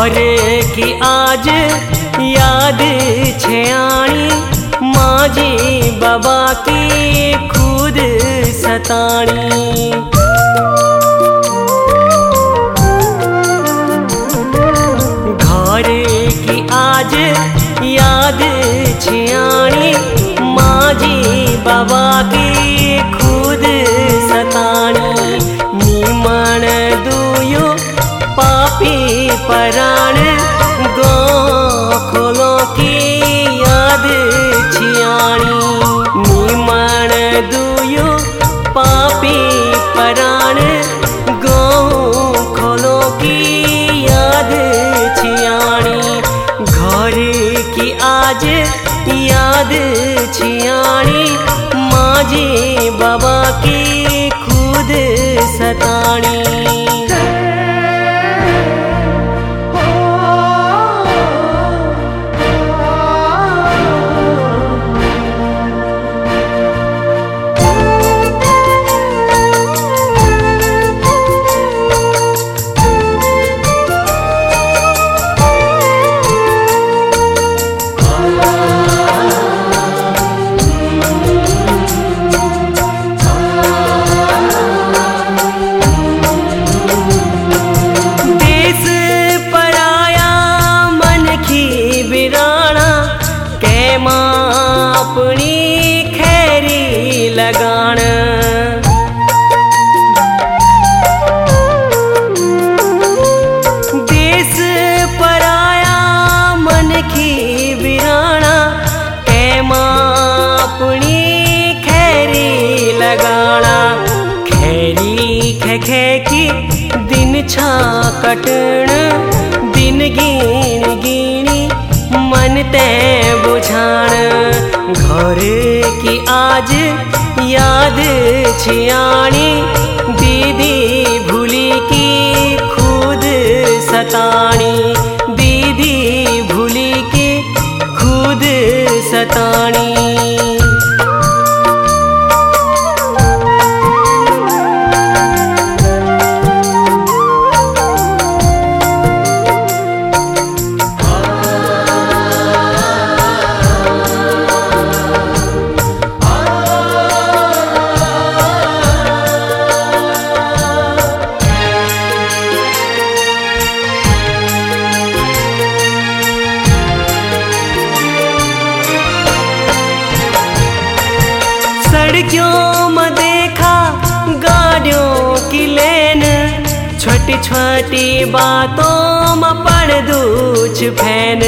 घर की आज याद छयाणी, माझी बाबा की खुद सताणी। घर की आज याद छयाणी, माझी बाबा की खुद सताणी। निमण दुयो पापी पराण, गोखलो की याद छियाणी। निमण दुयो पापी पराण, गोखलो की याद छियाणी। घर की आज याद छियाणी, माझी बाबा की खुद सताणी। अपनी खैरी लगान, देश पराया मन की बिराना, कैमा अपनी खैरी लगाना। खैरी खे की दिन छा कटण, दिन गिन गिनी मन ते बुझाण। घर की आज याद छियाणी, दीदी भूली की खुद सताणी। दीदी भूली की खुद सताणी। सड़कों में देखा गाड़ियों की लेन, छोटी छोटी बातों में पड़ दूच फैन।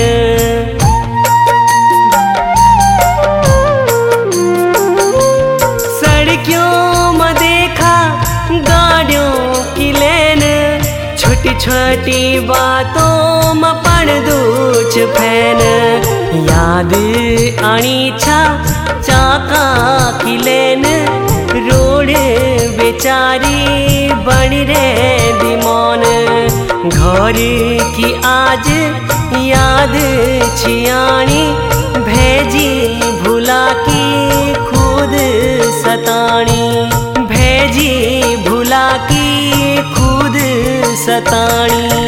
सड़कों में देखा गाड़ियों की लेन, छोटी छोटी बातों में पड़ दूच फैन। याद आनी छा चाका की लेन, रोड बेचारी बन रे दिमौन। घर की आज याद छियाणी, भेजी भूला की खुद सताणी। भेजी भूला की खुद सताणी।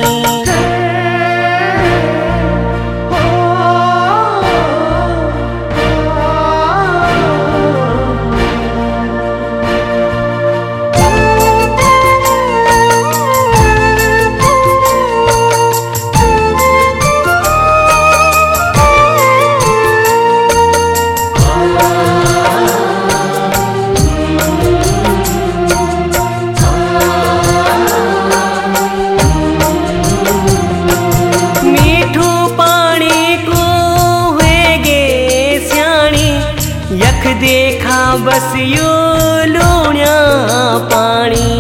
देखा बस यो लूणिया पानी,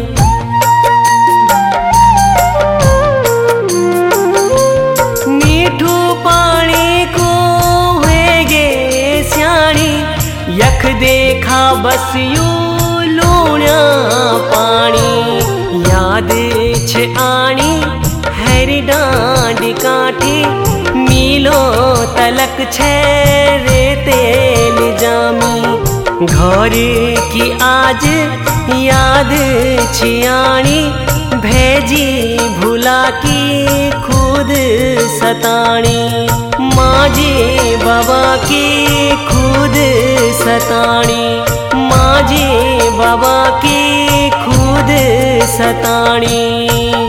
मीठू पानी को वेगे स्याणी। यख देखा बस यो लूणिया पानी। याद छे आनी हरी डांड काठी, मीलो तलक छे रे तेल जामी। घर की आज याद छियाणी, भेजी भूला की खुद सताणी, माझे बाबा के खुद सताणी, माझे बाबा के खुद सताणी।